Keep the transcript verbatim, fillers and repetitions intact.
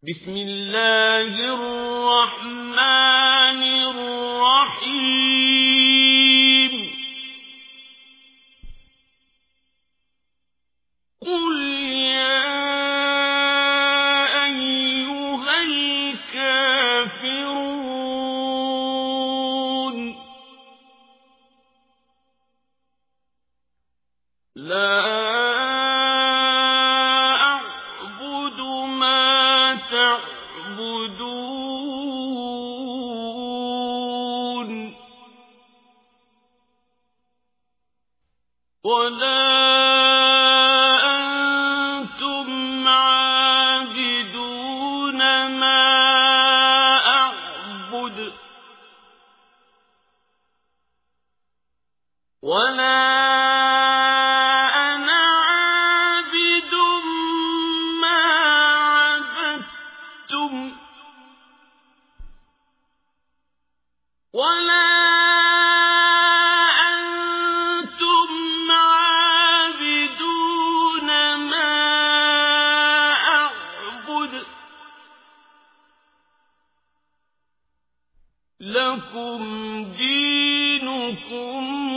بسم الله الرحمن الرحيم قل يا أيها الكافرون لا تعبدون ولا أنتم عابدون ما أعبد ولا ولا أنتم عابدون ما أعبد لكم دينكم